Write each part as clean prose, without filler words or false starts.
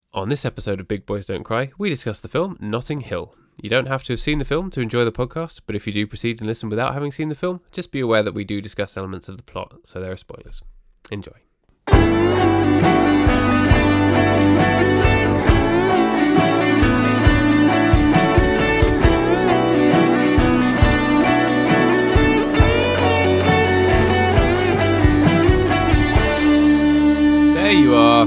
On this episode of Big Boys Don't Cry, we discuss the film Notting Hill. You don't have to have seen the film to enjoy the podcast, but if you do proceed and listen without having seen the film, just be aware that we do discuss elements of the plot, so there are spoilers. Enjoy. There you are.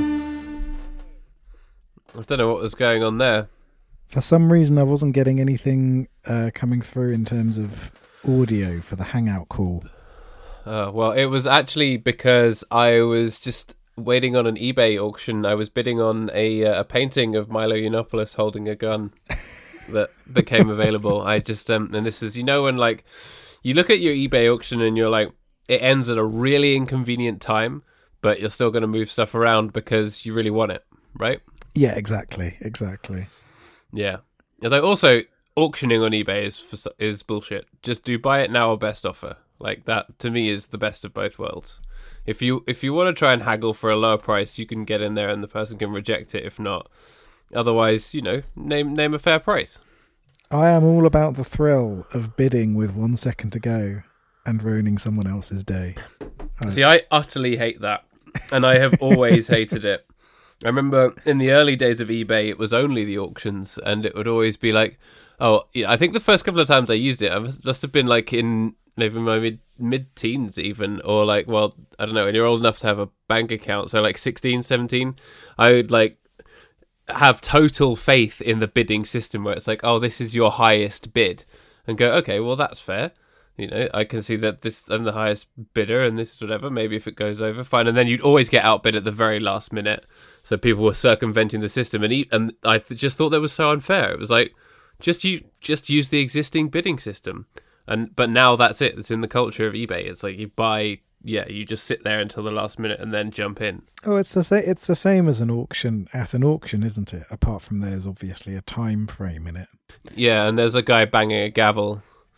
I don't know what was going on there. For some reason, I wasn't getting anything coming through in terms of audio for the Hangout call. Well, it was actually because I was just waiting on an eBay auction. I was bidding on a painting of Milo Yiannopoulos holding a gun that became available. I just, and this is, you know, when like you look at your eBay auction and you're like, it ends at a really inconvenient time, but you're still going to move stuff around because you really want it, right? Yeah, exactly. Yeah. Although also auctioning on eBay is bullshit. Just do buy it now or best offer. Like that to me is the best of both worlds. If you want to try and haggle for a lower price, you can get in there and the person can reject it if not. Otherwise, you know, name a fair price. I am all about the thrill of bidding with 1 second to go and ruining someone else's day. See, I utterly hate that. And I have always hated it. I remember in the early days of eBay, it was only the auctions, and it would always be like, oh, yeah, I think the first couple of times I used it, I must have been like in maybe my mid-teens even, or like, well, I don't know, and you're old enough to have a bank account, so like 16, 17, I would like have total faith in the bidding system where it's like, oh, this is your highest bid, and go, okay, well, that's fair. You know, I can see that this I'm the highest bidder and this is whatever. Maybe if it goes over, fine. And then you'd always get outbid at the very last minute. So people were circumventing the system. And I just thought that was so unfair. It was like, just use the existing bidding system. But now that's it. It's in the culture of eBay. It's like you buy, you just sit there until the last minute and then jump in. Oh, it's the same as an auction, isn't it? Apart from there's obviously a time frame in it. Yeah, and there's a guy banging a gavel.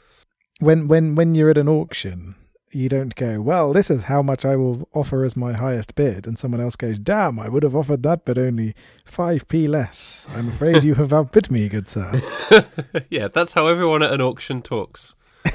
When you're at an auction, you don't go, well, this is how much I will offer as my highest bid, and someone else goes, damn, I would have offered that, but only 5p less. I'm afraid you have outbid me, good sir. Yeah, that's how everyone at an auction talks.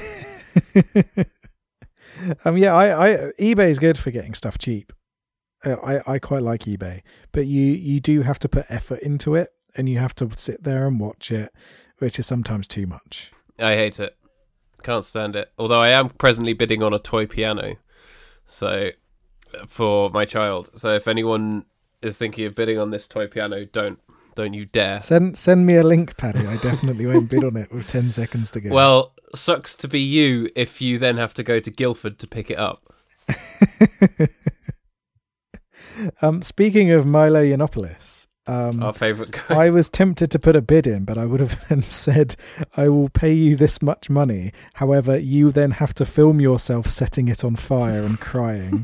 eBay is good for getting stuff cheap. I quite like eBay, but you do have to put effort into it, and you have to sit there and watch it, which is sometimes too much. I hate it. Can't stand it. Although I am presently bidding on a toy piano, so for my child. So if anyone is thinking of bidding on this toy piano, don't you dare. Send me a link, Paddy. I definitely won't bid on it with 10 seconds to go. Well, sucks to be you if you then have to go to Guildford to pick it up. Speaking of Milo Yiannopoulos, our favourite guy. I was tempted to put a bid in, but I would have then said, I will pay you this much money. However, you then have to film yourself setting it on fire and crying.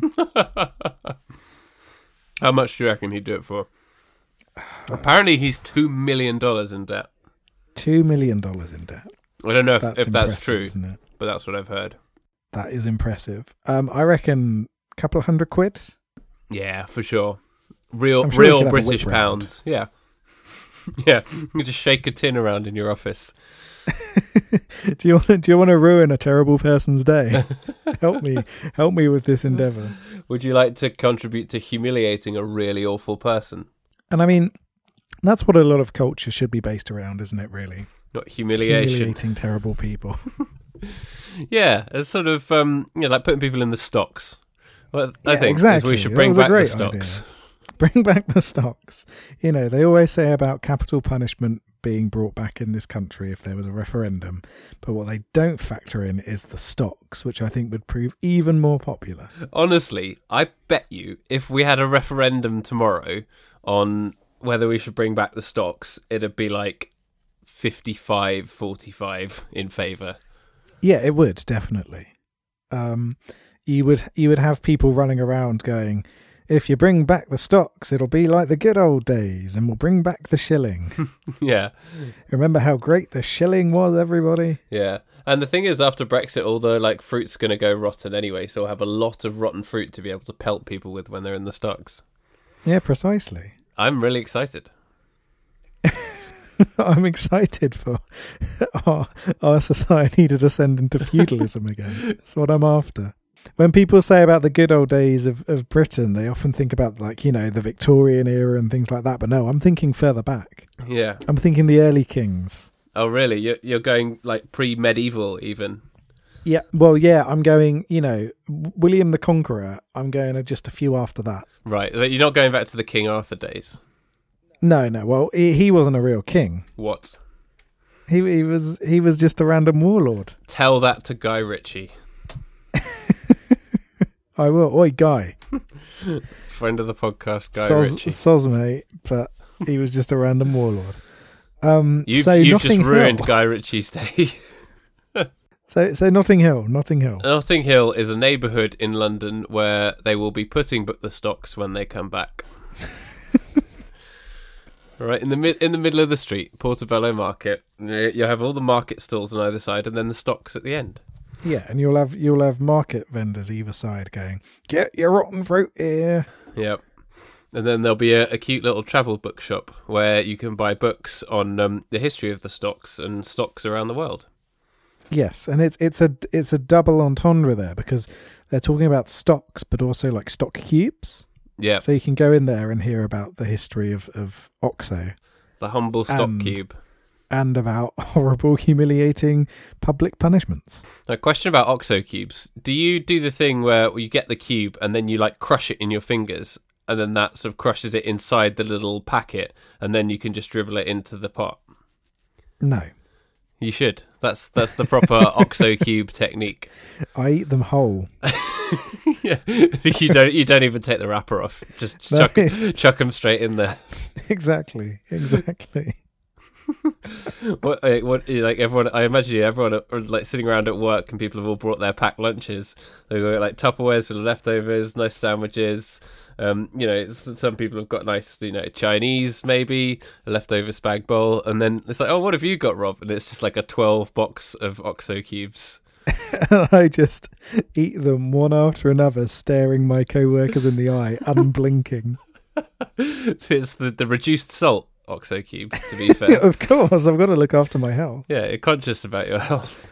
How much do you reckon he'd do it for? Apparently he's $2 million in debt. $2 million in debt. I don't know if that's true, isn't it? But that's what I've heard. That is impressive. I reckon a couple of £100. Yeah, for sure. Real British pounds. Yeah. Yeah. You just shake a tin around in your office. Do you want to ruin a terrible person's day? Help me with this endeavour. Would you like to contribute to humiliating a really awful person? And I mean, that's what a lot of culture should be based around, isn't it, really? Not humiliation. Humiliating terrible people. Yeah, it's sort of like putting people in the stocks. Well, I think exactly. We should bring back the stocks. Idea. Bring back the stocks. You know, they always say about capital punishment being brought back in this country if there was a referendum. But what they don't factor in is the stocks, which I think would prove even more popular. Honestly, I bet you if we had a referendum tomorrow on whether we should bring back the stocks, it'd be like 55-45 in favour. Yeah, it would, definitely. You would have people running around going, if you bring back the stocks, it'll be like the good old days, and we'll bring back the shilling. Yeah. Remember how great the shilling was, everybody? Yeah. And the thing is, after Brexit, all the fruit's going to go rotten anyway, so we'll have a lot of rotten fruit to be able to pelt people with when they're in the stocks. Yeah, precisely. I'm really excited. I'm excited for our society to descend into feudalism again. That's what I'm after. When people say about the good old days of Britain, they often think about, like, you know, the Victorian era and things like that. But no, I'm thinking further back. Yeah. I'm thinking the early kings. Oh, really? You're going like pre-medieval even? Yeah. Well, yeah, I'm going, you know, William the Conqueror. I'm going just a few after that. Right. You're not going back to the King Arthur days? No. Well, he wasn't a real king. What? He was just a random warlord. Tell that to Guy Ritchie. I will. Oi, Guy. Friend of the podcast, Guy Ritchie. Soz, mate, but he was just a random warlord. You've Notting just ruined Hill. Guy Ritchie's day. So Notting Hill. Notting Hill is a neighbourhood in London where they will be putting the stocks when they come back. Right in the middle of the street, Portobello Market. You'll have all the market stalls on either side, and then the stocks at the end. Yeah, and you'll have market vendors either side going, "Get your rotten fruit here." Yep. And then there'll be a cute little travel bookshop where you can buy books on the history of the stocks and stocks around the world. Yes, and it's a double entendre there, because they're talking about stocks, but also like stock cubes. Yeah. So you can go in there and hear about the history of OXO. The humble stock cube. And about horrible, humiliating public punishments. A question about OXO cubes. Do you do the thing where you get the cube and then you like crush it in your fingers, and then that sort of crushes it inside the little packet, and then you can just dribble it into the pot? No. You should. That's the proper OXO cube technique. I eat them whole. Yeah. You don't even take the wrapper off. Just chuck them straight in there. Exactly. What like everyone? I imagine everyone are like sitting around at work, and people have all brought their packed lunches. They've got like Tupperwares full of leftovers, nice sandwiches. You know, some people have got nice, you know, Chinese, maybe a leftover spag bowl, and then it's like, oh, what have you got, Rob? And it's just like a 12 box of OXO cubes. And I just eat them one after another, staring my co-workers in the eye, unblinking. It's the reduced salt OXO cubes, to be fair. Of course, I've got to look after my health. Yeah, you're conscious about your health.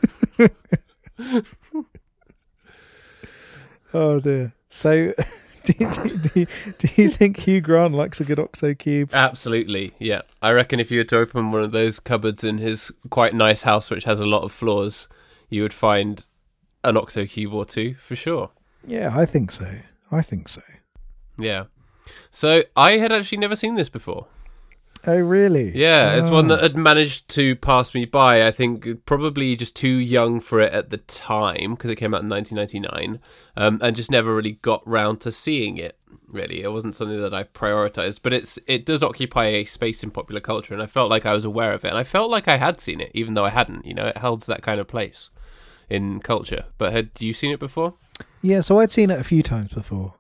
Oh dear. So, do you think Hugh Grant likes a good OXO cube? Absolutely, yeah. I reckon if you were to open one of those cupboards in his quite nice house, which has a lot of floors, you would find an OXO cube or two, for sure. Yeah, I think so. Yeah. So, I had actually never seen this before. Oh, really? Yeah, it's one that had managed to pass me by. I think probably just too young for it at the time, because it came out in 1999, and just never really got round to seeing it, really. It wasn't something that I prioritised, but it does occupy a space in popular culture, and I felt like I was aware of it, and I felt like I had seen it, even though I hadn't. You know, it holds that kind of place in culture. But had you seen it before? Yeah, so I'd seen it a few times before.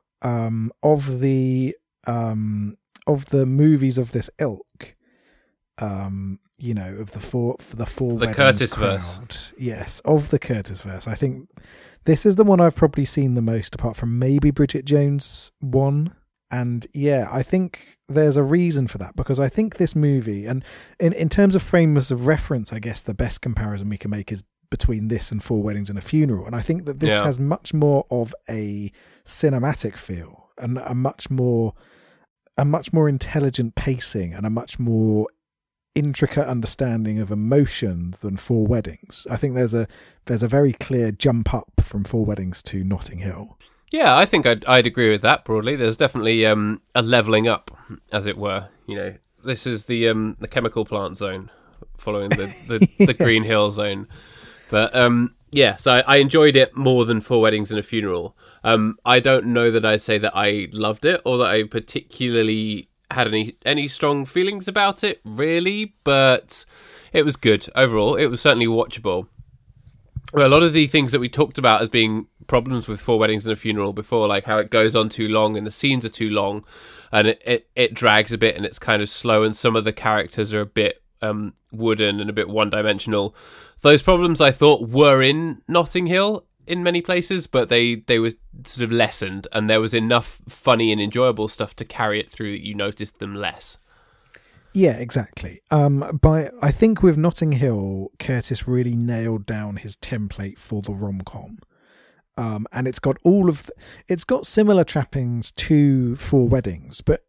Of the movies of this ilk, you know, of the four Curtis verse. Yes, of the Curtis verse. I think this is the one I've probably seen the most, apart from maybe Bridget Jones 1. And yeah, I think there's a reason for that, because I think this movie, and in terms of frames of reference, I guess the best comparison we can make is between this and Four Weddings and a Funeral. And I think that this has much more of a cinematic feel, and a much more intelligent pacing, and a much more intricate understanding of emotion than Four Weddings. I think there's a very clear jump up from Four Weddings to Notting Hill. Yeah, I think I'd agree with that broadly. There's definitely a levelling up, as it were. You know, this is the chemical plant zone, following the Green Hill zone. But yeah, so I enjoyed it more than Four Weddings and a Funeral. I don't know that I'd say that I loved it, or that I particularly had any strong feelings about it, really, but it was good overall. It was certainly watchable. Well, a lot of the things that we talked about as being problems with Four Weddings and a Funeral before, like how it goes on too long and the scenes are too long, and it drags a bit and it's kind of slow, and some of the characters are a bit wooden and a bit one-dimensional. Those problems I thought were in Notting Hill in many places, but they were sort of lessened, and there was enough funny and enjoyable stuff to carry it through that you noticed them less. Yeah, exactly. I think with Notting Hill, Curtis really nailed down his template for the rom-com. And it's got it's got similar trappings to Four Weddings, but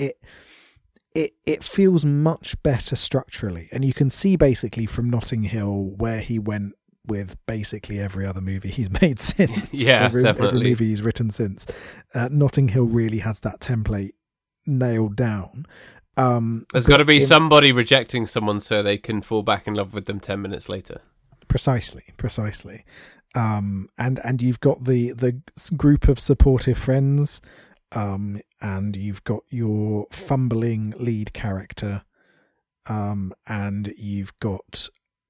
it feels much better structurally. And you can see basically from Notting Hill where he went with basically every other movie he's made since. Yeah, definitely. Every movie he's written since. Notting Hill really has that template nailed down. There's got to be somebody rejecting someone so they can fall back in love with them 10 minutes later. Precisely. And you've got the group of supportive friends, and you've got your fumbling lead character, and you've got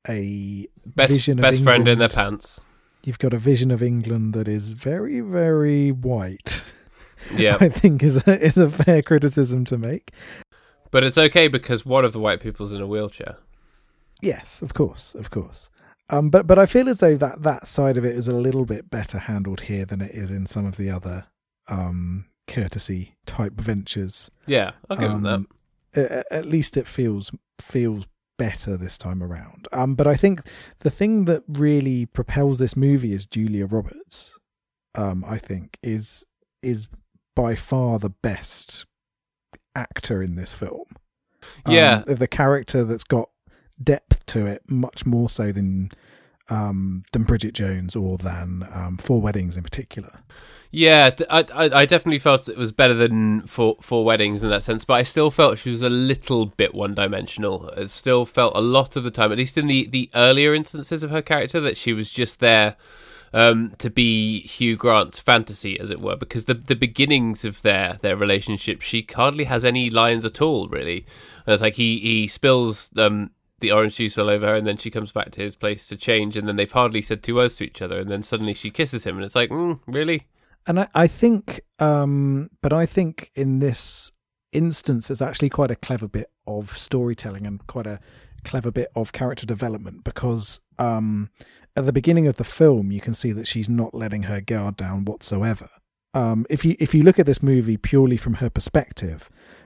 a best friend in their pants. You've got a vision of England that is very, very white. Yeah, I think is a fair criticism to make. But it's okay because one of the white people's in a wheelchair. Yes, of course. But I feel as though that side of it is a little bit better handled here than it is in some of the other courtesy type ventures. Yeah, I'll give them that. At least it feels better this time around. But I think the thing that really propels this movie is Julia Roberts. I think is by far the best actor in this film. Yeah, the character that's got depth to it much more so than Bridget Jones or than Four Weddings in particular. Yeah, I definitely felt it was better than Four Weddings in that sense, but I still felt she was a little bit one-dimensional. It still felt a lot of the time, at least in the earlier instances of her character, that she was just there to be Hugh Grant's fantasy, as it were, because the beginnings of their relationship, she hardly has any lines at all, really. And it's like he spills the orange juice all over her, and then she comes back to his place to change, and then they've hardly said two words to each other, and then suddenly she kisses him, and it's like, really? And I think, but I think in this instance, it's actually quite a clever bit of storytelling and quite a clever bit of character development, because at the beginning of the film, you can see that she's not letting her guard down whatsoever. If you look at this movie purely from her perspective,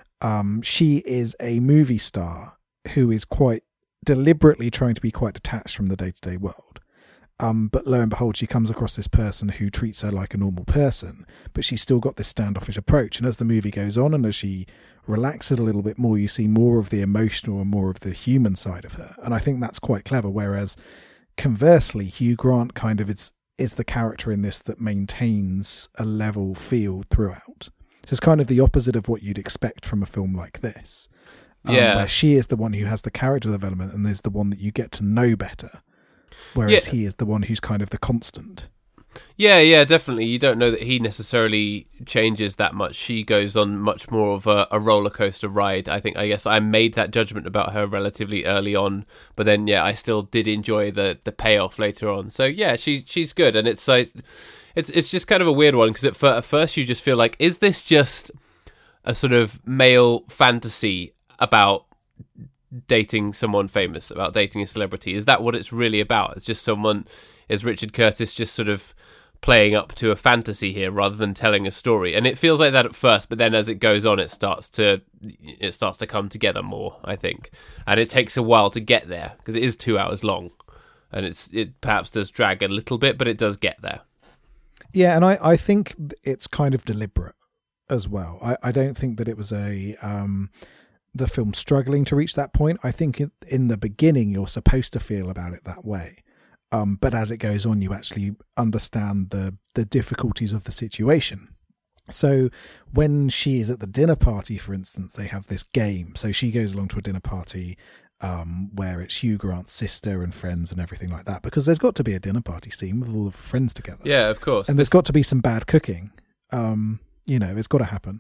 she is a movie star who is quite deliberately trying to be quite detached from the day-to-day world. But lo and behold, she comes across this person who treats her like a normal person, but she's still got this standoffish approach. And as the movie goes on and as she relaxes a little bit more, you see more of the emotional and more of the human side of her. And I think that's quite clever. Whereas conversely, Hugh Grant kind of is the character in this that maintains a level field throughout. So it's kind of the opposite of what you'd expect from a film like this. Where she is the one who has the character development and is the one that you get to know better. Whereas he is the one who's kind of the constant. Yeah, definitely. You don't know that he necessarily changes that much. She goes on much more of a roller coaster ride. I guess I made that judgment about her relatively early on, but then I still did enjoy the payoff later on. So yeah, she's good, and it's just kind of a weird one because at first you just feel like, is this just a sort of male fantasy about dating someone famous, about dating a celebrity? Is that what it's really about? It's just someone, is Richard Curtis just sort of playing up to a fantasy here rather than telling a story? And it feels like that at first, but then as it goes on, it starts to come together more, I think. And it takes a while to get there because it is 2 hours long, and it perhaps does drag a little bit, but it does get there. Yeah, and I think it's kind of deliberate as well. I don't think that it was the film struggling to reach that point. I think in the beginning you're supposed to feel about it that way, but as it goes on, you actually understand the difficulties of the situation. So when she is at the dinner party, for instance, they have this game. So she goes along to a dinner party where it's Hugh Grant's sister and friends and everything like that, because there's got to be a dinner party scene with all of the friends together. Yeah, of course. And there's got to be some bad cooking. It's got to happen.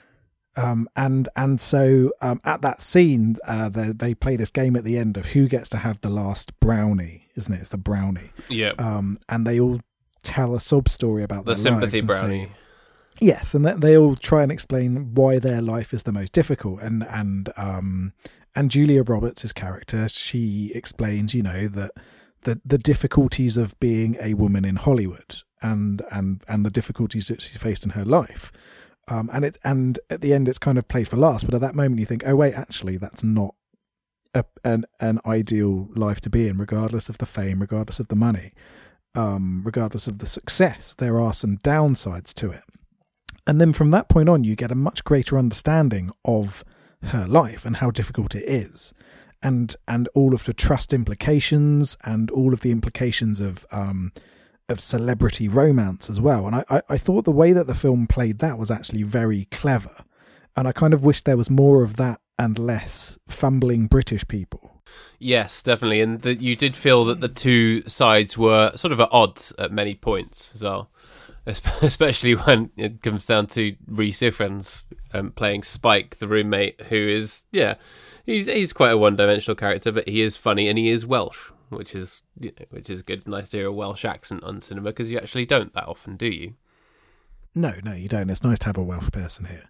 And so at that scene, they play this game at the end of who gets to have the last brownie, isn't it? It's the brownie. Yeah. And they all tell a sob story about the their sympathy lives brownie. Yes, and they all try and explain why their life is the most difficult. And Julia Roberts' character, she explains, that the difficulties of being a woman in Hollywood and the difficulties that she faced in her life. And at the end it's kind of played for laughs, but at that moment you think, oh wait, actually that's not an ideal life to be in, regardless of the fame, regardless of the money, regardless of the success. There are some downsides to it. And then from that point on, you get a much greater understanding of her life and how difficult it is, and all of the trust implications and all of the implications of celebrity romance as well. And I thought the way that the film played that was actually very clever. And I kind of wish there was more of that and less fumbling British people. Yes, definitely. And that you did feel that the two sides were sort of at odds at many points as well. Especially when it comes down to Rhys Ifans playing Spike, the roommate, who is, he's quite a one-dimensional character, but he is funny and he is Welsh, which is good. Nice to hear a Welsh accent on cinema, because you actually don't that often, do you? No, you don't. It's nice to have a Welsh person here.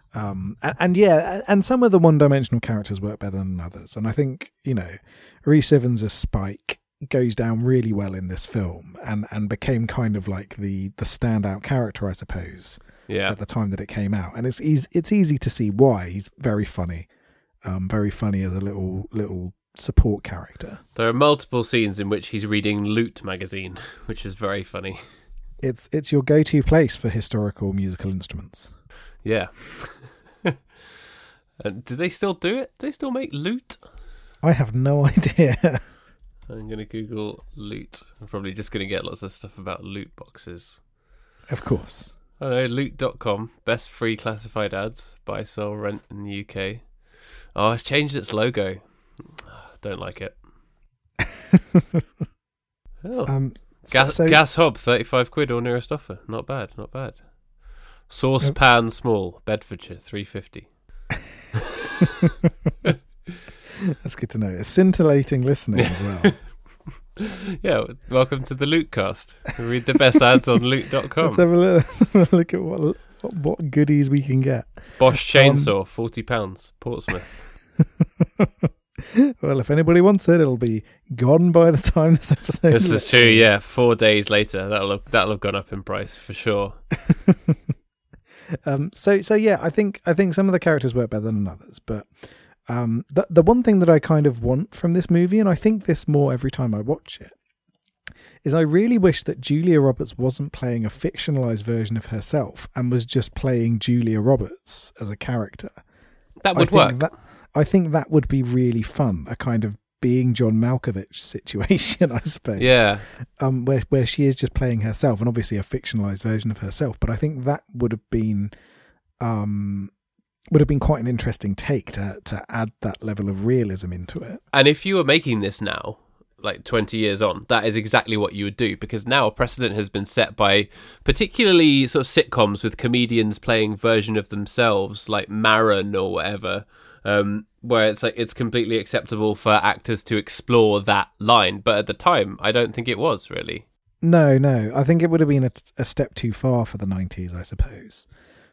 And some of the one-dimensional characters work better than others. And I think, Rhys Ifans as Spike goes down really well in this film and became kind of like the standout character, I suppose, at the time that it came out. And it's easy to see why. He's very funny as a little support character. There are multiple scenes in which he's reading Loot magazine, which is very funny. It's your go-to place for historical musical instruments. Yeah. Do they still do it? Do they still make Loot? I have no idea. I'm going to Google Loot. I'm probably just going to get lots of stuff about loot boxes. Of course. I know, loot.com, best free classified ads, buy, sell, rent in the UK. Oh, it's changed its logo. Don't like it. Gas hob, 35 quid or nearest offer. Not bad. Saucepan small, Bedfordshire, 350. That's good to know. It's scintillating listening as well. Yeah, welcome to the Lootcast. Read the best ads on loot.com. Let's have a look at what goodies we can get. Bosch chainsaw, £40, Portsmouth. Well, if anybody wants it, it'll be gone by the time this episode. This is true. Yeah, 4 days later, that'll have gone up in price for sure. So yeah, I think some of the characters work better than others, but the one thing that I kind of want from this movie, and I think this more every time I watch it, is I really wish that Julia Roberts wasn't playing a fictionalized version of herself and was just playing Julia Roberts as a character. That would work. I think that would be really fun, a kind of being John Malkovich situation, I suppose. Yeah. Where she is just playing herself, and obviously a fictionalized version of herself. But I think that would have been quite an interesting take to add that level of realism into it. And if you were making this now, like 20 years on, that is exactly what you would do, because now a precedent has been set by particularly sort of sitcoms with comedians playing version of themselves, like Maron or whatever. Where it's like it's completely acceptable for actors to explore that line, but at the time I don't think it was really. No, I think it would have been a step too far for the 90s, I suppose,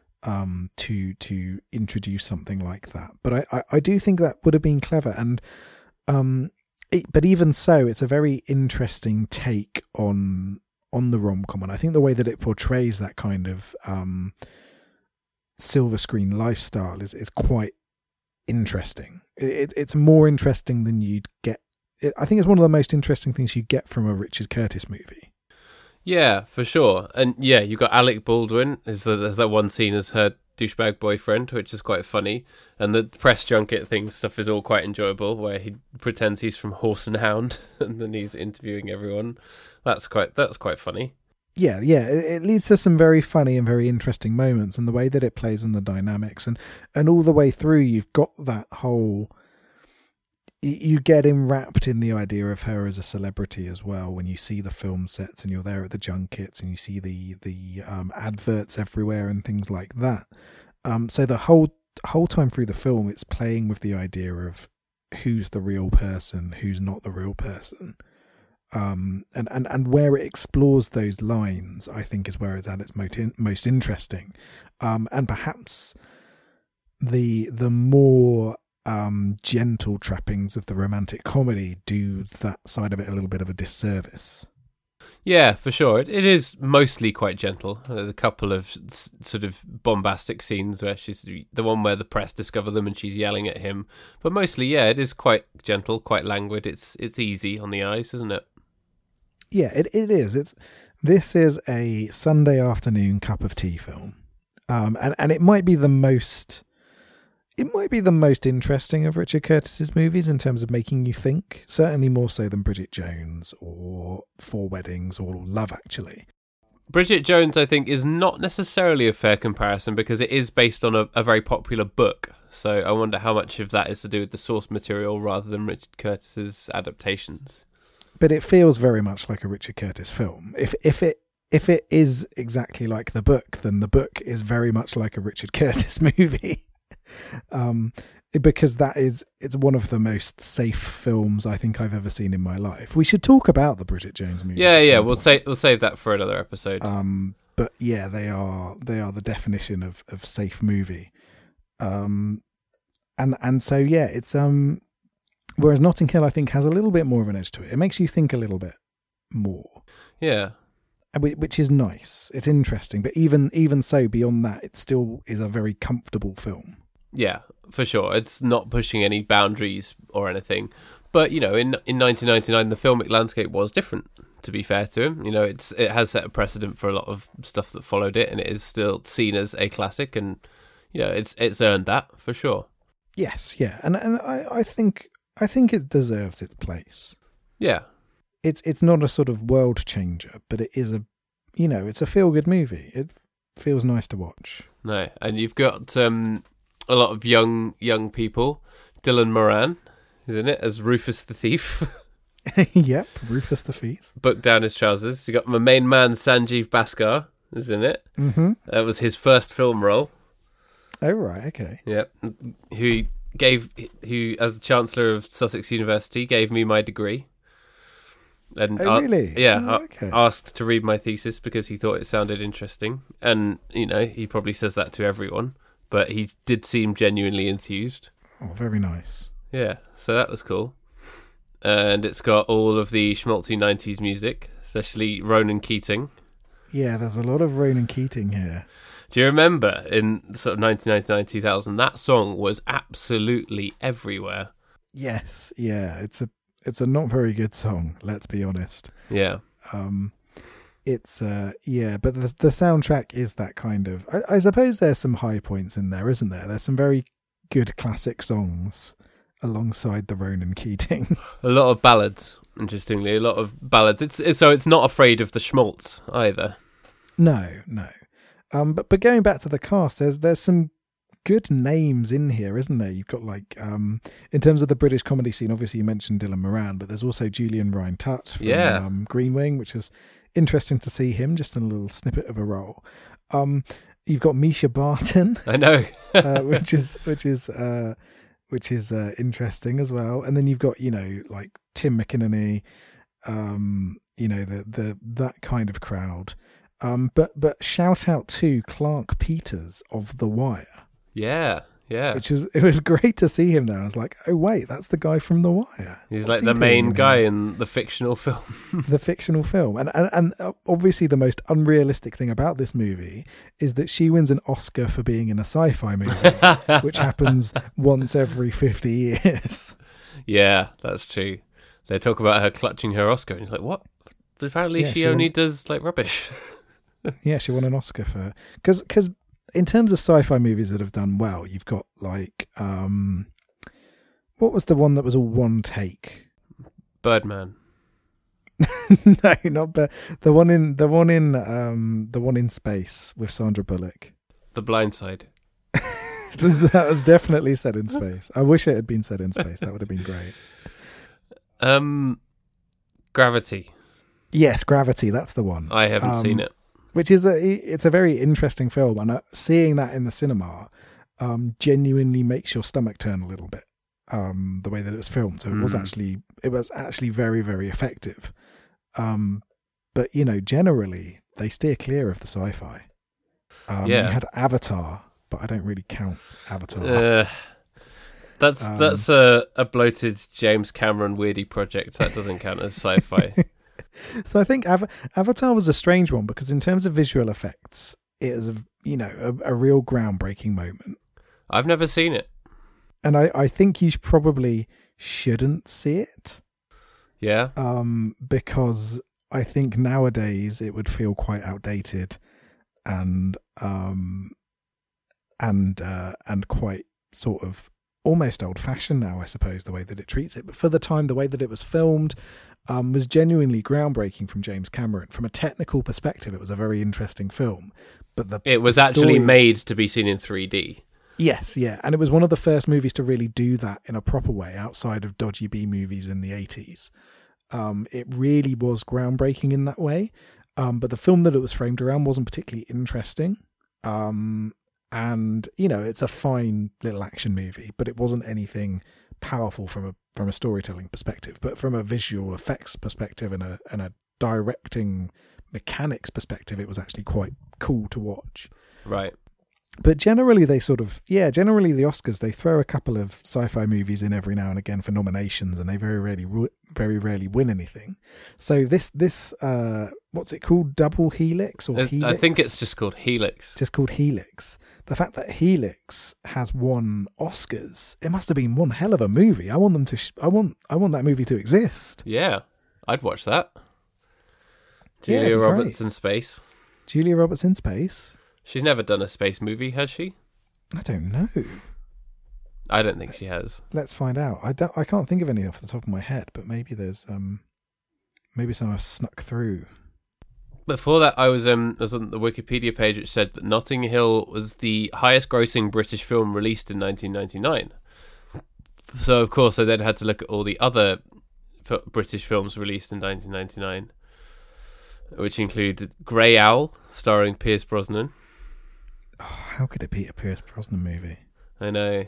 to introduce something like that. But I do think that would have been clever, and but even so, it's a very interesting take on the rom-com, and I think the way that it portrays that kind of silver screen lifestyle is quite interesting. It's more interesting than you'd get. I think it's one of the most interesting things you get from a Richard Curtis movie. Yeah, for sure. And yeah, you've got Alec Baldwin. There's that one scene as her douchebag boyfriend, which is quite funny. And the press junket stuff is all quite enjoyable, where he pretends he's from Horse and Hound and then he's interviewing everyone. That's quite funny. Yeah, it leads to some very funny and very interesting moments, and the way that it plays in the dynamics, and all the way through you've got that whole, you get enwrapped in the idea of her as a celebrity as well when you see the film sets and you're there at the junkets and you see the adverts everywhere and things like that. So the whole time through the film it's playing with the idea of who's the real person, who's not the real person. And where it explores those lines, I think, is where it's at its most interesting. And perhaps the more gentle trappings of the romantic comedy do that side of it a little bit of a disservice. Yeah, for sure. It is mostly quite gentle. There's a couple of sort of bombastic scenes where she's the one where the press discover them and she's yelling at him. But mostly, yeah, it is quite gentle, quite languid. It's easy on the eyes, isn't it? Yeah, it is. This is a Sunday afternoon cup of tea film, and it might be the most. It might be the most interesting of Richard Curtis's movies in terms of making you think, certainly more so than Bridget Jones or Four Weddings or Love Actually. Bridget Jones, I think, is not necessarily a fair comparison because it is based on a very popular book. So I wonder how much of that is to do with the source material rather than Richard Curtis's adaptations. But it feels very much like a Richard Curtis film. If it is exactly like the book, then the book is very much like a Richard Curtis movie. Because it's one of the most safe films I think I've ever seen in my life. We should talk about the Bridget Jones movies. Yeah, we'll save that for another episode. But yeah, they are the definition of safe movie. And so yeah, it's whereas Notting Hill I think has a little bit more of an edge to it. It makes you think a little bit more. Yeah. Which is nice. It's interesting, but even so, beyond that, it still is a very comfortable film. Yeah, for sure. It's not pushing any boundaries or anything. But, in 1999, the filmic landscape was different, to be fair to him. It has set a precedent for a lot of stuff that followed it, and it is still seen as a classic, and, it's earned that, for sure. Yes, yeah. And I think it deserves its place. Yeah. It's not a sort of world changer, but it is it's a feel-good movie. It feels nice to watch. No, and you've got a lot of young people. Dylan Moran is in it as Rufus the Thief. Yep, Rufus the Thief. Booked down his trousers. You got my main man Sanjeev Bhaskar is in it. Mm-hmm. That was his first film role. Oh right, okay. Yep, who as the Chancellor of Sussex University gave me my degree. And really? Yeah, okay. Asked to read my thesis because he thought it sounded interesting. And, he probably says that to everyone, but he did seem genuinely enthused. Oh, very nice. Yeah, so that was cool. And it's got all of the schmaltzy 90s music, especially Ronan Keating. Yeah, there's a lot of Ronan Keating here. Do you remember in sort of 1999, 2000, that song was absolutely everywhere? Yes, yeah, it's a not very good song, let's be honest. Yeah. It's but the soundtrack is that kind of. I suppose there's some high points in there, isn't there? There's some very good classic songs alongside the Ronan Keating. A lot of ballads, interestingly, a lot of ballads. It's not afraid of the schmaltz either. No. But going back to the cast, there's some good names in here, isn't there? You've got in terms of the British comedy scene, obviously you mentioned Dylan Moran, but there's also Julian Rhind-Tutt from Green Wing, which is interesting to see him just in a little snippet of a role. You've got Misha Barton. I know. which is interesting as well. And then you've got, like Tim McInerney, that kind of crowd. But shout out to Clark Peters of The Wire. Yeah. It was great to see him there. I was like, oh wait, that's the guy from The Wire. He's like the main guy in the fictional film. The fictional film. And obviously the most unrealistic thing about this movie is that she wins an Oscar for being in a sci-fi movie, which happens once every 50 years. Yeah, that's true. They talk about her clutching her Oscar and you're like, what? Apparently she only does like rubbish. Yeah, she won an Oscar for... Because in terms of sci-fi movies that have done well, you've got like what was the one that was a one take? Birdman. No, not the one in space with Sandra Bullock. The Blind Side. That was definitely set in space. I wish it had been set in space. That would have been great. Gravity. Yes, Gravity. That's the one. I haven't seen it. Which is it's a very interesting film, and seeing that in the cinema genuinely makes your stomach turn a little bit. The way that it was filmed, so it was actually very, very effective. But generally they steer clear of the sci-fi. You had Avatar, but I don't really count Avatar. That's a bloated James Cameron weirdy project that doesn't count as sci-fi. So I think Avatar was a strange one because in terms of visual effects, it is a real groundbreaking moment. I've never seen it. And I think you probably shouldn't see it. Yeah. Because I think nowadays it would feel quite outdated and quite sort of almost old-fashioned now, I suppose, the way that it treats it. But for the time, the way that it was filmed was genuinely groundbreaking from James Cameron. From a technical perspective, it was a very interesting film. But it was actually made to be seen in 3D. Yes, yeah. And it was one of the first movies to really do that in a proper way outside of dodgy B movies in the 80s. It really was groundbreaking in that way. But the film that it was framed around wasn't particularly interesting. And, it's a fine little action movie, but it wasn't anything powerful from a storytelling perspective. But from a visual effects perspective and a directing mechanics perspective, it was actually quite cool to watch. Right. But generally the Oscars, they throw a couple of sci-fi movies in every now and again for nominations, and they very rarely win anything. So this what's it called? Double Helix or Helix? I think it's just called Helix. Just called Helix. The fact that Helix has won Oscars, it must have been one hell of a movie. I want them to. I want that movie to exist. Yeah, I'd watch that. Julia Roberts in space. Julia Roberts in space. She's never done a space movie, has she? I don't know. I don't think she has. Let's find out. I can't think of any off the top of my head, but maybe there's maybe some have snuck through. Before that, I was on the Wikipedia page, which said that Notting Hill was the highest-grossing British film released in 1999. So, of course, I then had to look at all the other British films released in 1999, which include Grey Owl, starring Pierce Brosnan. Oh, how could it be a Pierce Brosnan movie? I know.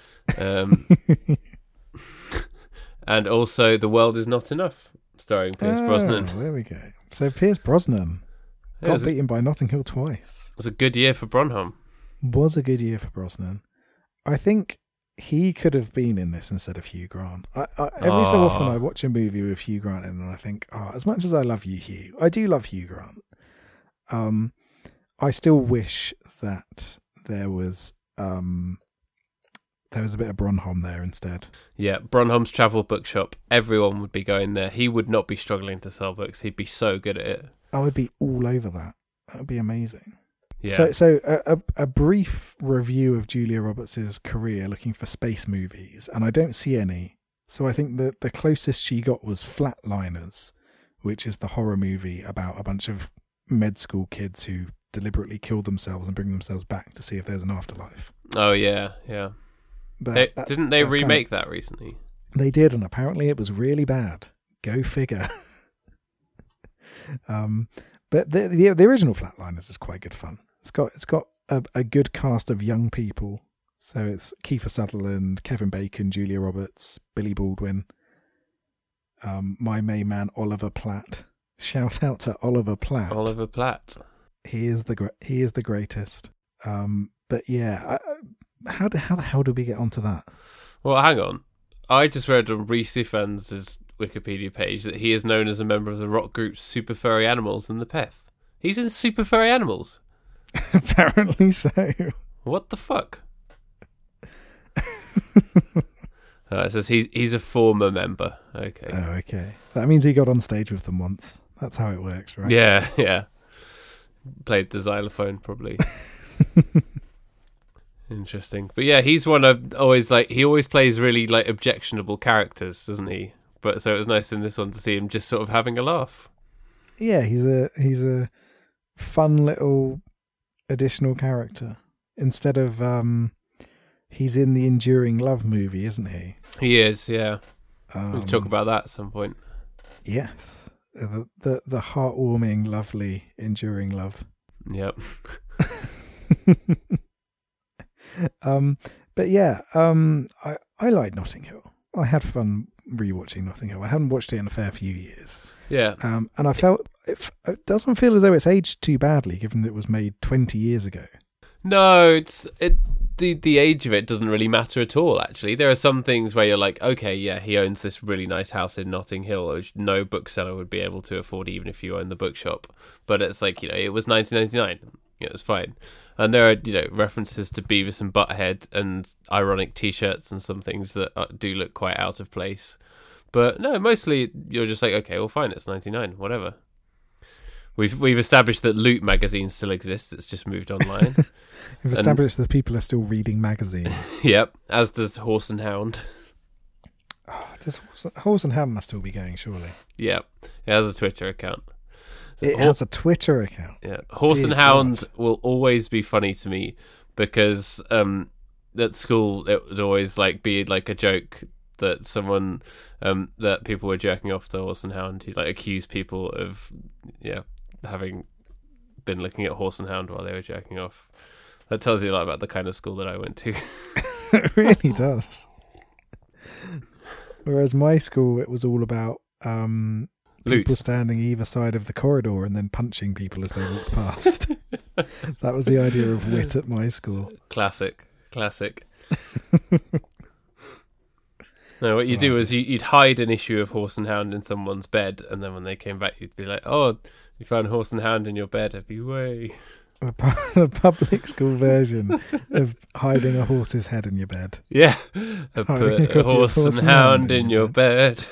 And also The World Is Not Enough, starring Pierce Brosnan. There we go. So Pierce Brosnan got beaten by Notting Hill twice. It was a good year for Bronholm. Was a good year for Brosnan. I think he could have been in this instead of Hugh Grant. Every so often I watch a movie with Hugh Grant in and I think, as much as I love you, Hugh, I do love Hugh Grant. I still wish that there was a bit of Bronholm there instead. Yeah, Bronholm's travel bookshop. Everyone would be going there. He would not be struggling to sell books. He'd be so good at it. I would be all over that. That would be amazing. Yeah. So a brief review of Julia Roberts' career looking for space movies, and I don't see any. So I think that the closest she got was Flatliners, which is the horror movie about a bunch of med school kids who deliberately kill themselves and bring themselves back to see if there's an afterlife. Oh, yeah, yeah. Didn't they remake that recently? They did, and apparently it was really bad. Go figure. But the original Flatliners is quite good fun. It's got a good cast of young people. So it's Kiefer Sutherland, Kevin Bacon, Julia Roberts, Billy Baldwin, my main man Oliver Platt. Shout out to Oliver Platt. Oliver Platt. He is the greatest. But yeah, how the hell did we get onto that? Well, hang on. I just read on Rhys Ifans' Wikipedia page that he is known as a member of the rock groups Super Furry Animals and The Peth. He's in Super Furry Animals. Apparently so. What the fuck? It says he's a former member. Okay. Oh, okay. That means he got on stage with them once. That's how it works, right? Yeah, yeah. Played the xylophone, probably. Interesting. But yeah, he's one of he always plays really like objectionable characters, doesn't he? But so it was nice in this one to see him just sort of having a laugh. Yeah, he's a fun little additional character. Instead of he's in the Enduring Love movie, isn't he? He is, yeah. We'll talk about that at some point. Yes. The heartwarming, lovely, Enduring Love. Yep. But yeah, I like Notting Hill. I had fun rewatching Notting Hill. I haven't watched it in a fair few years. Yeah. And I felt it doesn't feel as though it's aged too badly, given that it was made 20 years ago. No, the age of it doesn't really matter at all, actually. There are some things where you're like, okay, yeah, he owns this really nice house in Notting Hill, which no bookseller would be able to afford, even if you own the bookshop. But it's like, it was 1999. It was fine. And there are, references to Beavis and Butthead and ironic T-shirts and some things that do look quite out of place. But no, mostly you're just like, okay, well, fine, it's 99, whatever. We've established that Loot magazine still exists. It's just moved online. We've established that people are still reading magazines. Yep, as does Horse and Hound. Horse and Hound must still be going, surely. Yep, it has a Twitter account. It has a Twitter account. Yeah, Horse and Hound will always be funny to me because at school it would always be like a joke that someone that people were jerking off to Horse and Hound. He'd accuse people of having been looking at Horse and Hound while they were jerking off. That tells you a lot about the kind of school that I went to. It really does. Whereas my school, it was all about people standing either side of the corridor and then punching people as they walked past. That was the idea of wit at my school. Classic. No, what you do is you'd hide an issue of Horse and Hound in someone's bed, and then when they came back, you'd be like, "Oh, you found Horse and Hound in your bed, have you? Way." The public school version of hiding a horse's head in your bed. Yeah, put a horse and hound in your bed.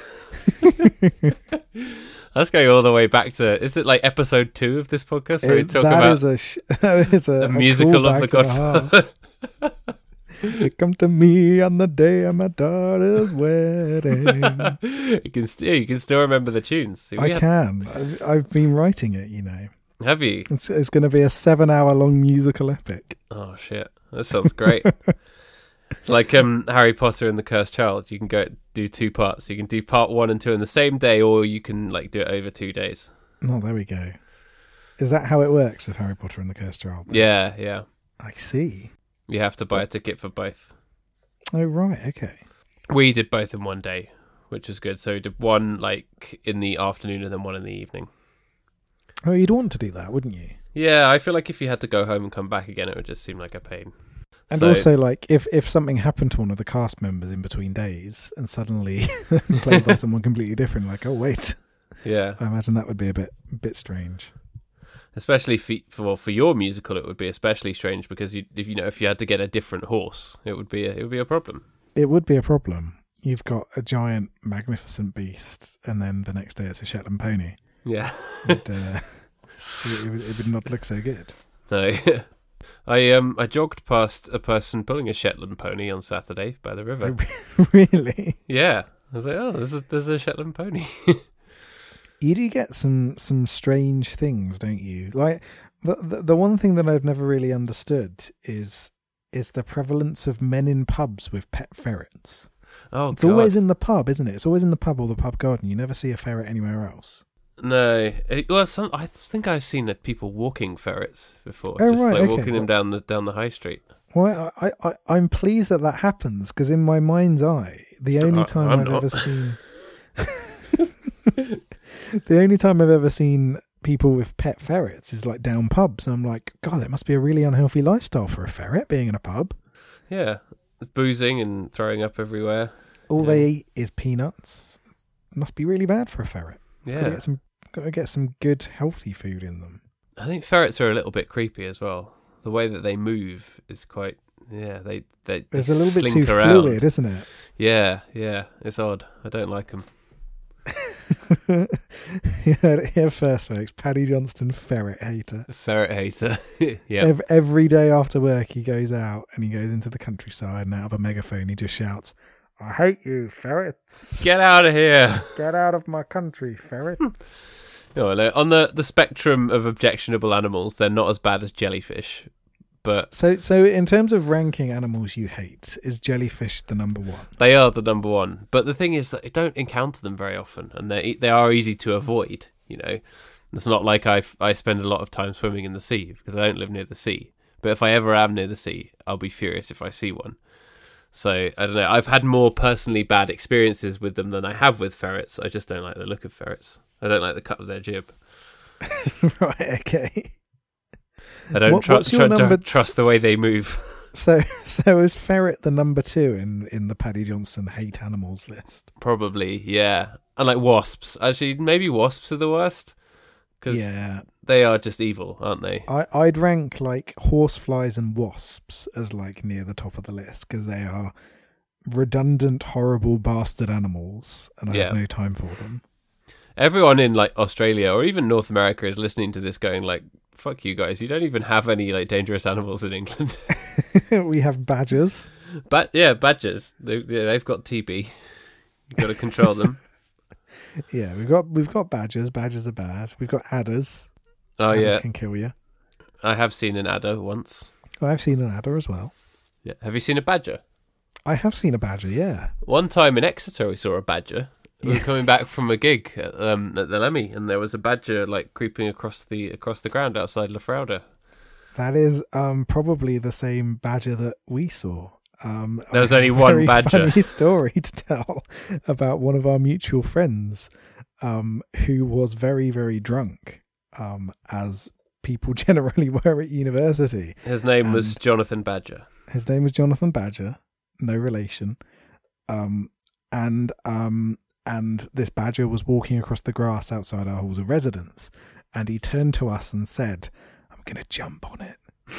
That's going all the way back to. Is it episode 2 of this podcast where we talk about that is a musical of The Godfather? You come to me on the day of my daughter's wedding. You can still remember the tunes. I can. I've been writing it, Have you? It's going to be a 7-hour-long musical epic. Oh shit, that sounds great. It's like Harry Potter and the Cursed Child. You can go do 2 parts. You can do part 1 and 2 in the same day, or you can do it over 2 days. Oh, there we go. Is that how it works with Harry Potter and the Cursed Child? Then? Yeah. I see. You have to buy a ticket for both. Oh, right, okay. We did both in one day, which was good. So we did one in the afternoon and then one in the evening. Oh, you'd want to do that, wouldn't you? Yeah, I feel like if you had to go home and come back again, it would just seem like a pain. And also, if something happened to one of the cast members in between days and suddenly played by someone completely different, oh, wait. Yeah. I imagine that would be a bit strange. Especially for your musical, it would be especially strange because if you had to get a different horse, it would be a problem. It would be a problem. You've got a giant, magnificent beast, and then the next day it's a Shetland pony. Yeah, it would not look so good. No, I jogged past a person pulling a Shetland pony on Saturday by the river. Really? Yeah, I was like, oh, there's a Shetland pony. You do get some strange things, don't you? Like the one thing that I've never really understood is the prevalence of men in pubs with pet ferrets. Oh, it's always in the pub, isn't it? It's always in the pub or the pub garden. You never see a ferret anywhere else. No, I think I've seen people walking ferrets before. Oh, just right, walking them down the high street. Well, I'm pleased that happens because in my mind's eye, the only time I've ever seen people with pet ferrets is down pubs, and I'm like, God, that must be a really unhealthy lifestyle for a ferret being in a pub. Yeah, boozing and throwing up everywhere. All they eat is peanuts. It must be really bad for a ferret. Yeah, Gotta get some good, healthy food in them. I think ferrets are a little bit creepy as well. The way that they move is quite. Yeah, they It's a little bit too around. fluid, isn't it? Yeah, it's odd. I don't like them. Here first, folks. Paddy Johnston, ferret hater. Ferret hater. Yeah. Every day after work, he goes out and he goes into the countryside, and out of a megaphone, he just shouts, "I hate you, ferrets! Get out of here! Get out of my country, ferrets!" No, on the spectrum of objectionable animals, they're not as bad as jellyfish. But so in terms of ranking animals you hate, is jellyfish the number one? They are the number one. But the thing is that I don't encounter them very often, and they are easy to avoid. It's not like I spend a lot of time swimming in the sea because I don't live near the sea. But if I ever am near the sea, I'll be furious if I see one. So I don't know. I've had more personally bad experiences with them than I have with ferrets. I just don't like the look of ferrets. I don't like the cut of their jib. Right. Okay. I don't trust the way they move. So is ferret the number 2 in the Paddy Johnson hate animals list? Probably, yeah. And like wasps. Actually, maybe wasps are the worst. Because they are just evil, aren't they? I'd rank like horseflies and wasps as like near the top of the list because they are redundant, horrible bastard animals, and I have no time for them. Everyone in like Australia or even North America is listening to this going like, fuck you guys, you don't even have any like dangerous animals in England. We have badgers. Badgers. They've got TB. You've got to control them. Yeah, we've got badgers. Badgers are bad. We've got adders. Oh, adders can kill you. I have seen an adder once. Oh, I've seen an adder as well. Yeah. Have you seen a badger? I have seen a badger, yeah. One time in Exeter we saw a badger. We were coming back from a gig at the Lemmy, and there was a badger like creeping across the ground outside Lafrauda. That is probably the same badger that we saw. There was only one badger. Funny story to tell about one of our mutual friends who was very, very drunk, as people generally were at university. His name was Jonathan Badger. His name was Jonathan Badger, no relation. And this badger was walking across the grass outside our halls of residence, and he turned to us and said, "I'm going to jump on it."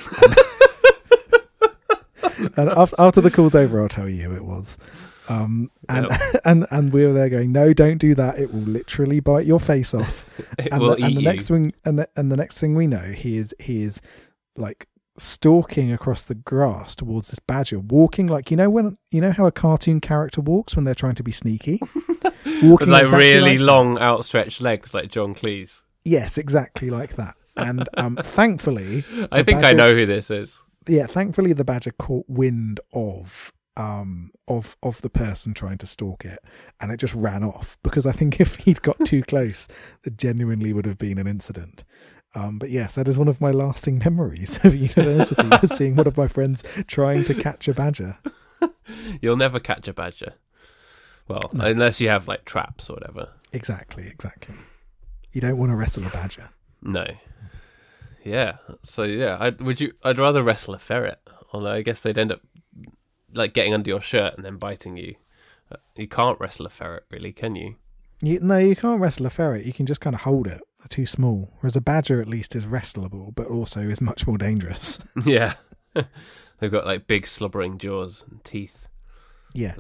And after the call's over, I'll tell you who it was. And we were there going, "No, don't do that. It will literally bite your face off." The next thing we know, he is like stalking across the grass towards this badger, walking like you know how a cartoon character walks when they're trying to be sneaky, walking with like exactly really long outstretched legs, like John Cleese. Yes, exactly like that. And thankfully, I think I know who this is. Yeah, thankfully the badger caught wind of the person trying to stalk it, and it just ran off, because I think if he'd got too close, there genuinely would have been an incident. But yes, that is one of my lasting memories of university, was seeing one of my friends trying to catch a badger. You'll never catch a badger. Well, no. Unless you have like traps or whatever. Exactly. You don't want to wrestle a badger. No. Yeah. So yeah, I'd rather wrestle a ferret. Although I guess they'd end up like getting under your shirt and then biting you. You can't wrestle a ferret, really, can you? No, you can't wrestle a ferret. You can just kind of hold it. They're too small. Whereas a badger at least is wrestleable, but also is much more dangerous. Yeah. They've got like big slobbering jaws and teeth. Yes.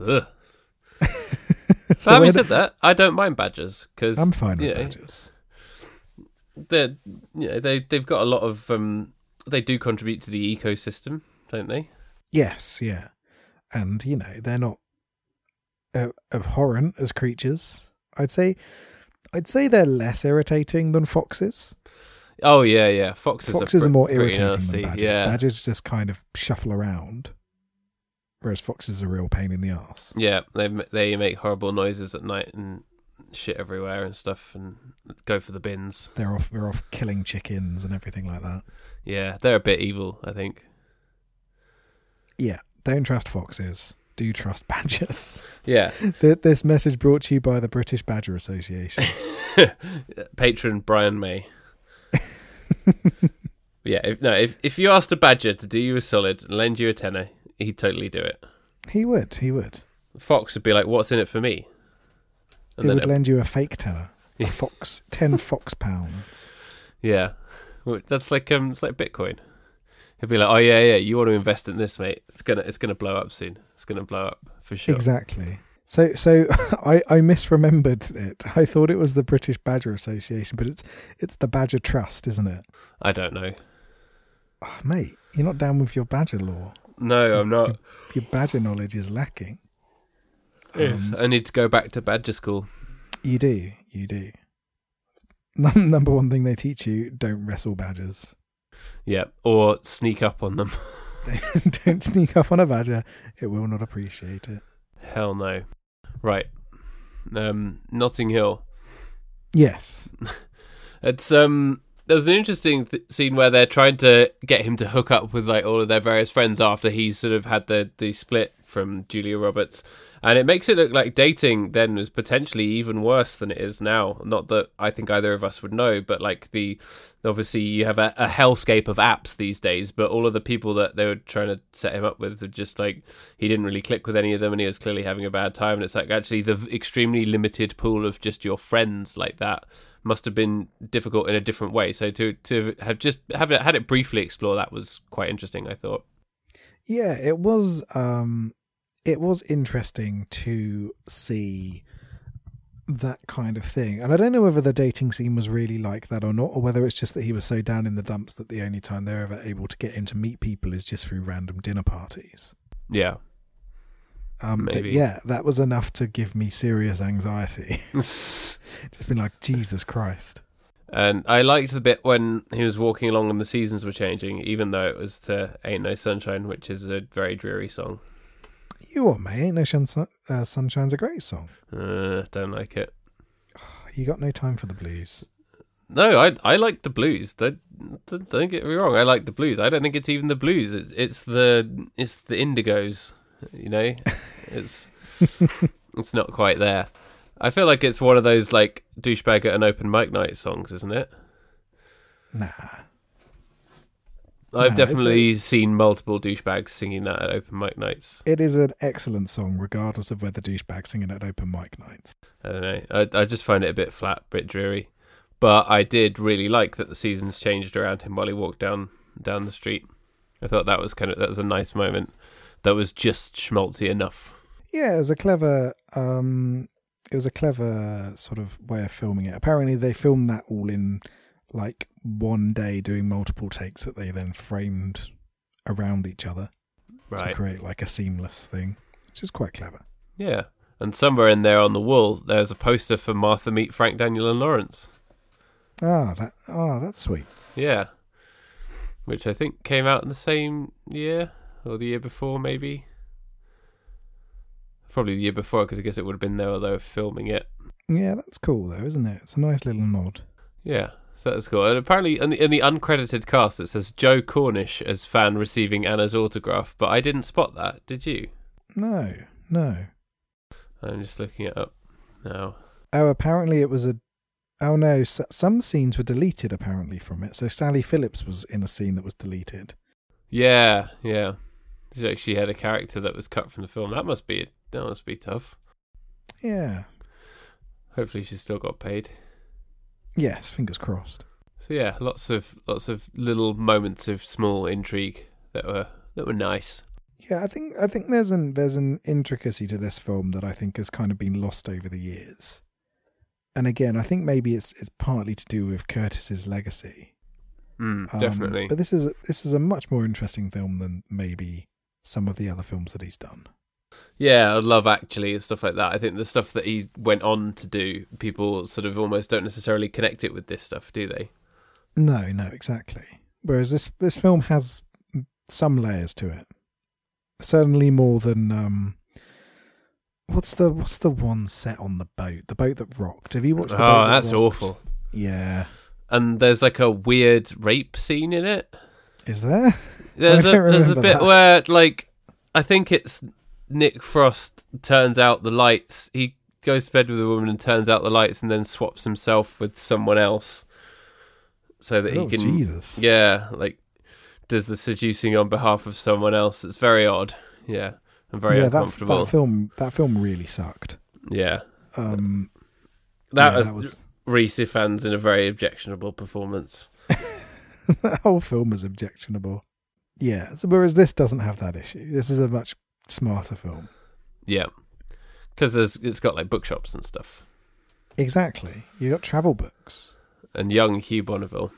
So having said that, I don't mind badgers, because I'm fine with badgers. They've got a lot of they do contribute to the ecosystem, don't they? Yes, yeah. And they're not abhorrent as creatures. I'd say they're less irritating than foxes. Oh yeah. Foxes are more irritating nasty. than badgers. Yeah. Badgers just kind of shuffle around, whereas foxes are a real pain in the arse. Yeah, they make horrible noises at night and shit everywhere and stuff, and go for the bins. They're off killing chickens and everything like that. Yeah, they're a bit evil, I think. Yeah, don't trust foxes. Do trust badgers. Yeah. This message brought to you by the British Badger Association. Patron Brian May. Yeah, if you asked a badger to do you a solid and lend you a tenner, he'd totally do it. He would. Fox would be like, "What's in it for me?" And he would lend you a fake tenner. A fox, 10 fox pounds. Yeah, well, that's like it's like Bitcoin. He'd be like, "Oh yeah, you want to invest in this, mate? It's gonna blow up soon. It's gonna blow up for sure." Exactly. So I misremembered it. I thought it was the British Badger Association, but it's the Badger Trust, isn't it? I don't know. Oh, mate, you're not down with your badger law. No, I'm not. Your badger knowledge is lacking. Yes, I need to go back to badger school. You do. Number one thing they teach you: don't wrestle badgers. Yeah, or sneak up on them. Don't sneak up on a badger. It will not appreciate it. Hell no. Right. Notting Hill. Yes. It's there's an interesting scene where they're trying to get him to hook up with like all of their various friends after he's sort of had the split from Julia Roberts, and it makes it look like dating then was potentially even worse than it is now. Not that I think either of us would know, but like obviously you have a hellscape of apps these days, but all of the people that they were trying to set him up with are just like, he didn't really click with any of them and he was clearly having a bad time. And it's like, actually the extremely limited pool of just your friends like that must have been difficult in a different way. So to have just had it briefly explore that was quite interesting, I thought. Yeah, it was interesting to see that kind of thing. And I don't know whether the dating scene was really like that or not, or whether it's just that he was so down in the dumps that the only time they're ever able to get him to meet people is just through random dinner parties. Yeah. Maybe. But yeah, that was enough to give me serious anxiety. Just been like, Jesus Christ. And I liked the bit when he was walking along and the seasons were changing, even though it was to Ain't No Sunshine, which is a very dreary song. You what, mate? Ain't No Sunshine's a great song. Don't like it. You got no time for the blues. No, I like the blues. Don't get me wrong. I like the blues. I don't think it's even the blues. It's the Indigos. You know, it's not quite there. I feel like it's one of those like douchebag at an open mic night songs, isn't it? Nah. I've definitely seen multiple douchebags singing that at open mic nights. It is an excellent song, regardless of whether douchebags sing it at open mic nights. I don't know. I just find it a bit flat, a bit dreary. But I did really like that the seasons changed around him while he walked down the street. I thought that was a nice moment. That was just schmaltzy enough. Yeah, it was a clever sort of way of filming it. Apparently they filmed that all in like one day, doing multiple takes that they then framed around each other to create like a seamless thing, which is quite clever. Yeah, and somewhere in there on the wall there's a poster for Martha Meet Frank, Daniel and Lawrence. That's sweet. Yeah, which I think came out in the same year or the year before, maybe. Probably the year before, because I guess it would have been there although filming it. Yeah, that's cool though, isn't it? It's a nice little nod. Yeah, so that's cool. And apparently in the uncredited cast it says Joe Cornish as fan receiving Anna's autograph, but I didn't spot that. Did you? No. I'm just looking it up now. Oh, apparently it was some scenes were deleted apparently from it. So Sally Phillips was in a scene that was deleted. Yeah. She actually had a character that was cut from the film. That must be tough. Yeah. Hopefully she still got paid. Yes, fingers crossed. So yeah, lots of little moments of small intrigue that were nice. Yeah, I think there's an intricacy to this film that I think has kind of been lost over the years. And again, I think maybe it's partly to do with Curtis's legacy. Definitely. But this is a much more interesting film than maybe some of the other films that he's done. Yeah, Love Actually and stuff like that. I think the stuff that he went on to do, people sort of almost don't necessarily connect it with this stuff, do they? No, exactly. Whereas this film has some layers to it. Certainly more than what's the one set on the boat that rocked? Have you watched the boat that that's rocked? awful. Yeah. And there's like a weird rape scene in it. Is there? There's a bit where like I think it's Nick Frost turns out the lights. He goes to bed with a woman and turns out the lights and then swaps himself with someone else so that he can Jesus. Yeah, like does the seducing on behalf of someone else. It's very odd. Yeah. And very uncomfortable. That film really sucked. Yeah. That was Rhys Ifans in a very objectionable performance. That whole film is objectionable. Yeah, so whereas this doesn't have that issue. This is a much smarter film. Yeah, because it's got like bookshops and stuff. Exactly. You got travel books. And young Hugh Bonneville.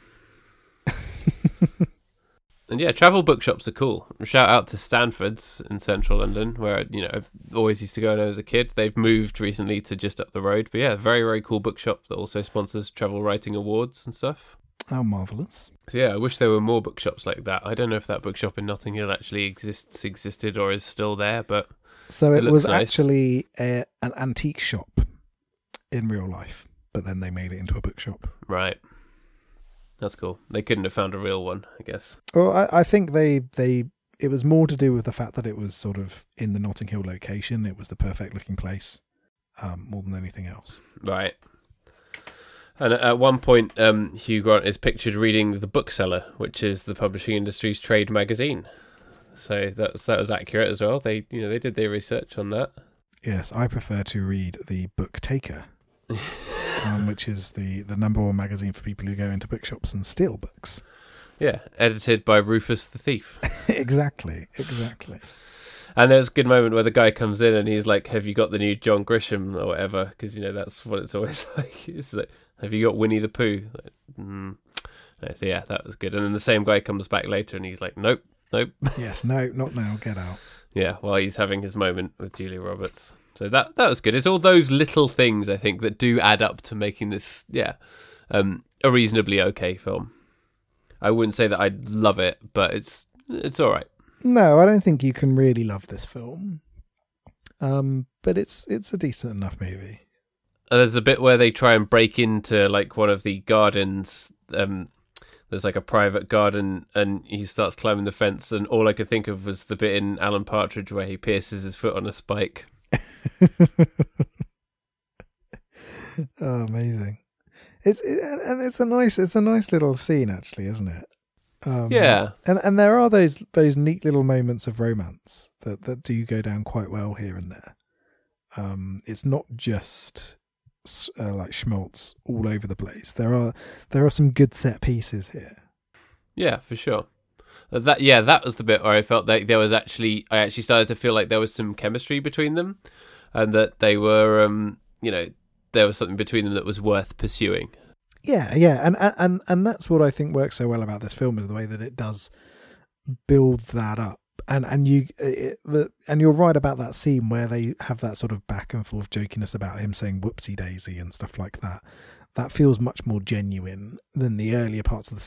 And yeah, travel bookshops are cool. Shout out to Stanford's in central London, where I always used to go when I was a kid. They've moved recently to just up the road. But yeah, very, very cool bookshop that also sponsors travel writing awards and stuff. Oh, marvellous. So yeah, I wish there were more bookshops like that. I don't know if that bookshop in Notting Hill actually existed or is still there, but so it was nice. Actually an antique shop in real life, but then they made it into a bookshop. Right. That's cool. They couldn't have found a real one, I guess. Well, I think they it was more to do with the fact that it was sort of in the Notting Hill location. It was the perfect looking place, more than anything else. Right. And at one point, Hugh Grant is pictured reading The Bookseller, which is the publishing industry's trade magazine. So that was accurate as well. They did their research on that. Yes, I prefer to read The Book Taker, which is the number one magazine for people who go into bookshops and steal books. Yeah, edited by Rufus the Thief. Exactly. And there's a good moment where the guy comes in and he's like, "Have you got the new John Grisham or whatever?" Because that's what it's always like. It's like, "Have you got Winnie the Pooh?" Like, So yeah, that was good. And then the same guy comes back later and he's like, "Nope." Yes, no, not now. Get out. Yeah, while he's having his moment with Julia Roberts. So that was good. It's all those little things, I think, that do add up to making this, a reasonably okay film. I wouldn't say that I'd love it, but it's all right. No, I don't think you can really love this film. But it's a decent enough movie. There's a bit where they try and break into like one of the gardens. There's like a private garden, and he starts climbing the fence. And all I could think of was the bit in Alan Partridge where he pierces his foot on a spike. Oh, amazing! It's a nice little scene, actually, isn't it? Yeah, and there are those neat little moments of romance that do go down quite well here and there. It's not just like schmaltz all over the place. There are some good set pieces here. Yeah, for sure. That was the bit where I felt that I actually started to feel like there was some chemistry between them, and that they were, there was something between them that was worth pursuing. Yeah, and that's what I think works so well about this film, is the way that it does build that up. And you're right about that scene where they have that sort of back and forth jokiness about him saying whoopsie daisy and stuff like that. That feels much more genuine than the earlier parts of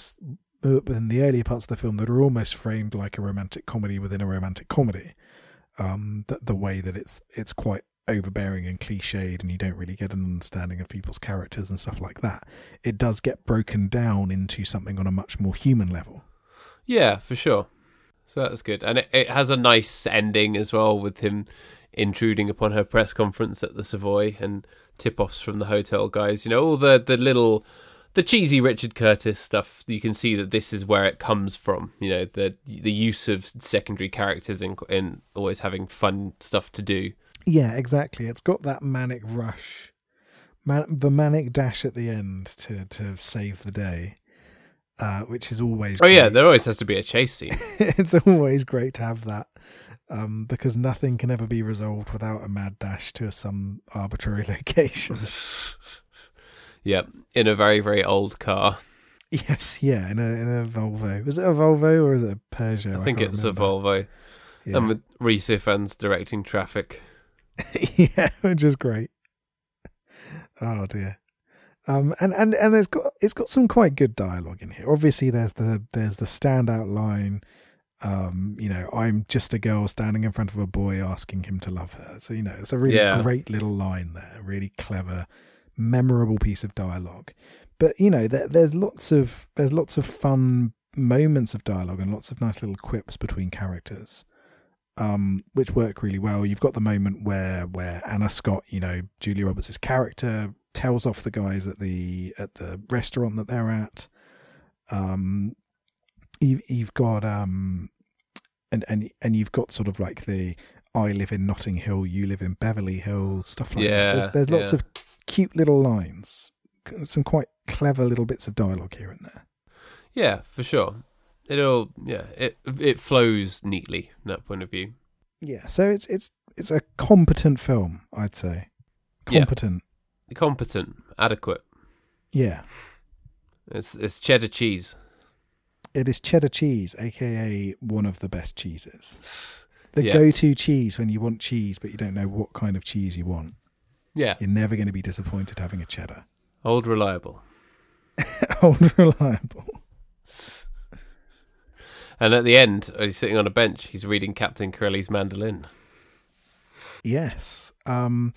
the film that are almost framed like a romantic comedy within a romantic comedy. The way that it's quite overbearing and cliched, and you don't really get an understanding of people's characters and stuff like that. It does get broken down into something on a much more human level. Yeah, for sure. So that was good. And it has a nice ending as well, with him intruding upon her press conference at the Savoy and tip-offs from the hotel guys. All the cheesy Richard Curtis stuff. You can see that this is where it comes from. The use of secondary characters in always having fun stuff to do. Yeah, exactly. It's got that manic rush, the manic dash at the end to save the day. Which is always great. Yeah, there always has to be a chase scene. It's always great to have that, because nothing can ever be resolved without a mad dash to some arbitrary location. Yeah, in a very, very old car. Yes, yeah, in a Volvo. Was it a Volvo or is it a Peugeot? I think it's a Volvo. Yeah. And with Rhys Ifans directing traffic. Yeah, which is great. Oh dear. And it's got some quite good dialogue in here. Obviously, there's the standout line. I'm just a girl standing in front of a boy asking him to love her. So it's a really great little line there. Really clever, memorable piece of dialogue. But there's lots of fun moments of dialogue and lots of nice little quips between characters, which work really well. You've got the moment where Anna Scott, Julia Roberts' character, tells off the guys at the restaurant that they're at. You've got and you've got sort of like the I live in Notting Hill, you live in Beverly Hills, stuff like that. There's lots of cute little lines, some quite clever little bits of dialogue here and there. Yeah, for sure. It flows neatly from that point of view. Yeah, so it's a competent film, I'd say. Competent. Competent, adequate. Yeah. It's cheddar cheese. It is cheddar cheese, aka one of the best cheeses. The go-to cheese when you want cheese, but you don't know what kind of cheese you want. Yeah. You're never going to be disappointed having a cheddar. Old reliable. Old reliable. And at the end, he's sitting on a bench. He's reading Captain Corelli's Mandolin. Yes.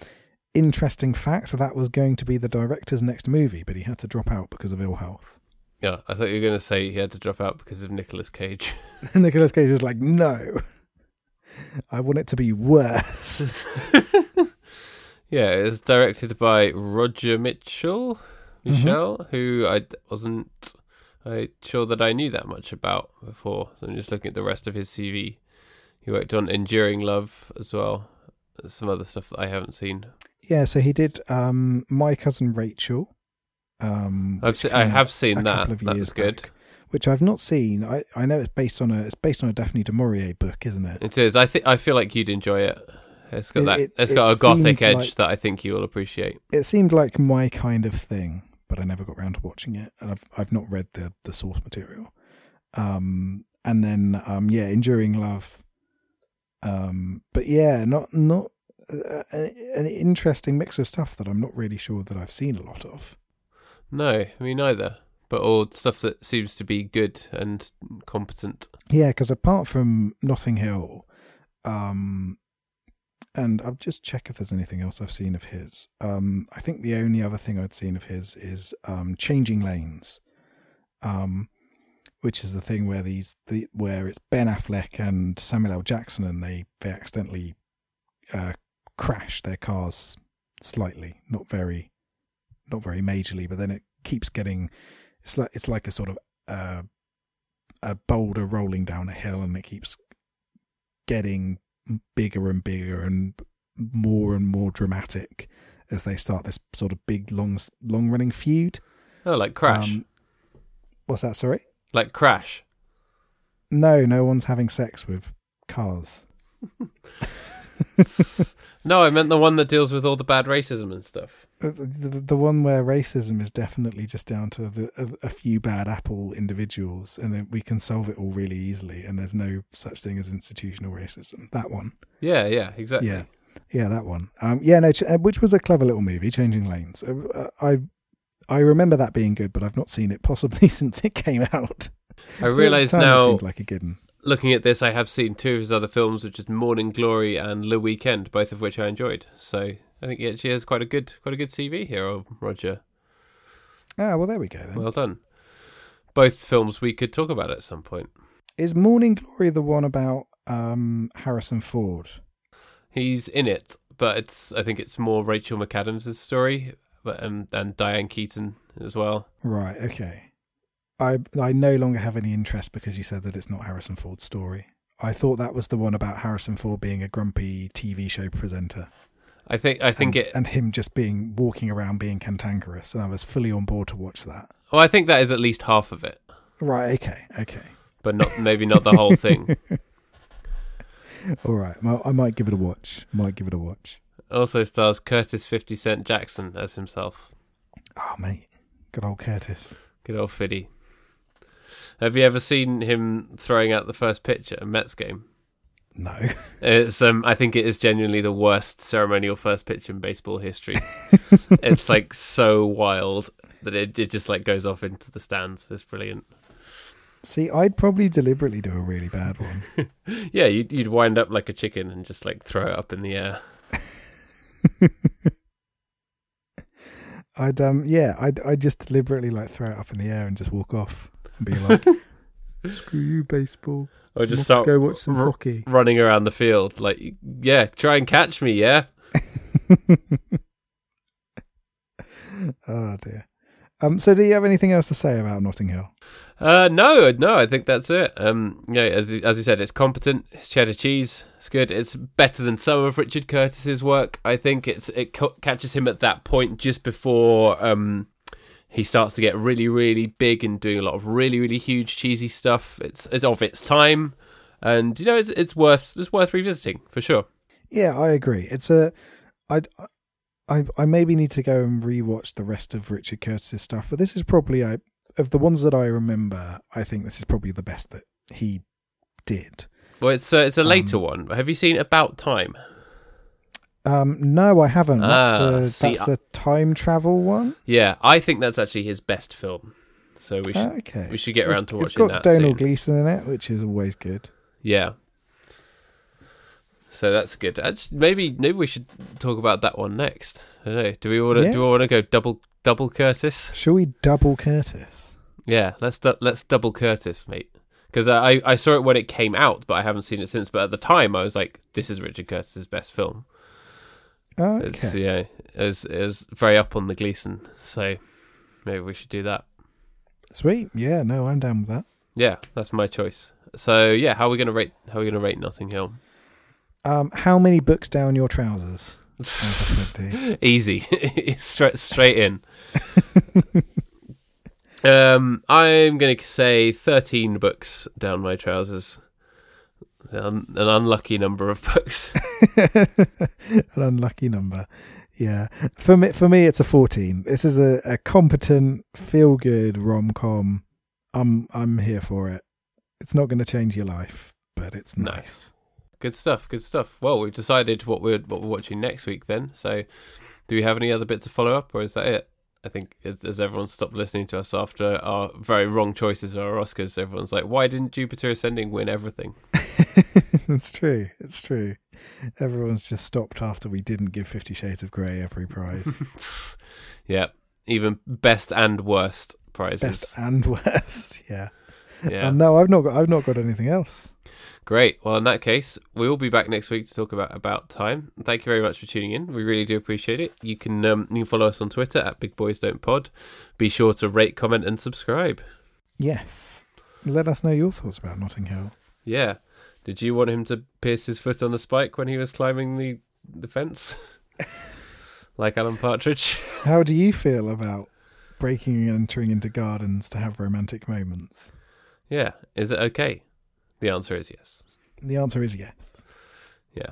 Interesting fact, that was going to be the director's next movie, but he had to drop out because of ill health. Yeah, I thought you were going to say he had to drop out because of Nicolas Cage. And Nicolas Cage was like, no, I want it to be worse. Yeah, it was directed by Roger Michell, who I wasn't sure that I knew that much about before. So I'm just looking at the rest of his CV. He worked on Enduring Love as well. There's some other stuff that I haven't seen. Yeah, so he did My Cousin Rachel. I have seen that. That was good. Back, which I've not seen. I know it's based on a Daphne du Maurier book, isn't it? It is. I feel like you'd enjoy it. It's got it's got a gothic edge that I think you will appreciate. It seemed like my kind of thing, but I never got around to watching it, and I've not read the source material. And then Enduring Love. But yeah, not an interesting mix of stuff that I'm not really sure that I've seen a lot of. No, me neither. But all stuff that seems to be good and competent. Yeah, because apart from Notting Hill, and I'll just check if there's anything else I've seen of his. I think the only other thing I'd seen of his is Changing Lanes, which is the thing where where it's Ben Affleck and Samuel L. Jackson, and they accidentally crash their cars slightly, not very majorly, but then it keeps getting. It's like a sort of a boulder rolling down a hill, and it keeps getting bigger and bigger and more dramatic as they start this sort of big long running feud. Oh, like Crash. What's that? Sorry. Like Crash. No one's having sex with cars. No, I meant the one that deals with all the bad racism and stuff. The one where racism is definitely just down to a few bad apple individuals, and then we can solve it all really easily, and there's no such thing as institutional racism. That one. Yeah, exactly. Yeah, that one. Which was a clever little movie, Changing Lanes. I remember that being good, but I've not seen it possibly since it came out. I realise now, it seemed like a good one. Looking at this, I have seen two of his other films, which is Morning Glory and Le Weekend, both of which I enjoyed. So I think he actually has quite a good CV here, Roger. Ah, well, there we go then. Well done. Both films we could talk about at some point. Is Morning Glory the one about Harrison Ford? He's in it, but I think it's more Rachel McAdams' story, and Diane Keaton as well. Right, okay. I no longer have any interest because you said that it's not Harrison Ford's story. I thought that was the one about Harrison Ford being a grumpy TV show presenter. I think and him just walking around being cantankerous, and I was fully on board to watch that. Well, I think that is at least half of it. Right, okay. But maybe not the whole thing. All right, well, I might give it a watch. Also stars Curtis 50 Cent Jackson as himself. Oh, mate. Good old Curtis. Good old Fiddy. Have you ever seen him throwing out the first pitch at a Mets game? No. It's I think it is genuinely the worst ceremonial first pitch in baseball history. It's like so wild that it just like goes off into the stands. It's brilliant. See, I'd probably deliberately do a really bad one. Yeah, you'd wind up like a chicken and just like throw it up in the air. I'd just deliberately like throw it up in the air and just walk off and be like, "Screw you, baseball." Or just start go watch some hockey, running around the field like, yeah, try and catch me, yeah. Oh dear. So do you have anything else to say about Notting Hill? No, I think that's it. As you said, it's competent. It's cheddar cheese. It's good. It's better than some of Richard Curtis's work. I think it catches him at that point just before he starts to get really, really big and doing a lot of really, really huge cheesy stuff. It's of its time, and it's worth revisiting for sure. Yeah, I agree. I maybe need to go and rewatch the rest of Richard Curtis's stuff, but this is probably of the ones that I remember, I think this is probably the best that he did. Well, it's a later one. Have you seen About Time? No, I haven't. That's the time travel one. Yeah, I think that's actually his best film. So we should get around to watching that. It's got Donald soon. Gleeson in it, which is always good. Yeah. So that's good. Maybe we should talk about that one next. I don't know. Do we want to go double Curtis? Shall we double Curtis? Yeah, let's double Curtis, mate. Because I saw it when it came out, but I haven't seen it since. But at the time, I was like, "This is Richard Curtis's best film." Okay. It was very up on the Gleason, so maybe we should do that. Sweet. Yeah. No, I'm down with that. Yeah, that's my choice. So yeah, how are we gonna rate Notting Hill? How many books down your trousers? Easy, straight in. I'm going to say 13 books down my trousers. An unlucky number of books. An unlucky number. Yeah. For me, it's a 14. This is a competent, feel-good rom-com. I'm here for it. It's not going to change your life, but it's nice. Good stuff. Well, we've decided what we're watching next week then. So, do we have any other bits to follow up, or is that it? I think as everyone stopped listening to us after our very wrong choices at our Oscars, everyone's like, why didn't Jupiter Ascending win everything? It's true. Everyone's just stopped after we didn't give 50 Shades of Grey every prize. Yeah, even best and worst prizes. Best and worst, yeah. Yeah. No, I've not got anything else. Great. Well, in that case, we will be back next week to talk about time. Thank you very much for tuning in. We really do appreciate it. You can follow us on Twitter at BigBoysDon'tPod. Be sure to rate, comment, and subscribe. Yes. Let us know your thoughts about Notting Hill. Yeah. Did you want him to pierce his foot on the spike when he was climbing the fence? Like Alan Partridge? How do you feel about breaking and entering into gardens to have romantic moments? Yeah. Is it okay? The answer is yes. The answer is yes. Yeah.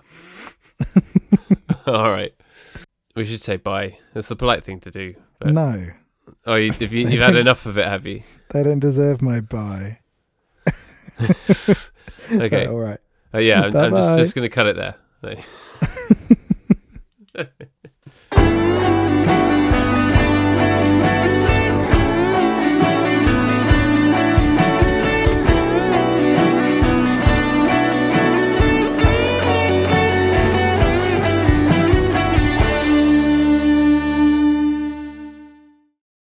All right. We should say bye. It's the polite thing to do. But... No. Oh, you've had enough of it, have you? They don't deserve my bye. Okay. All right. Yeah, I'm just going to cut it there.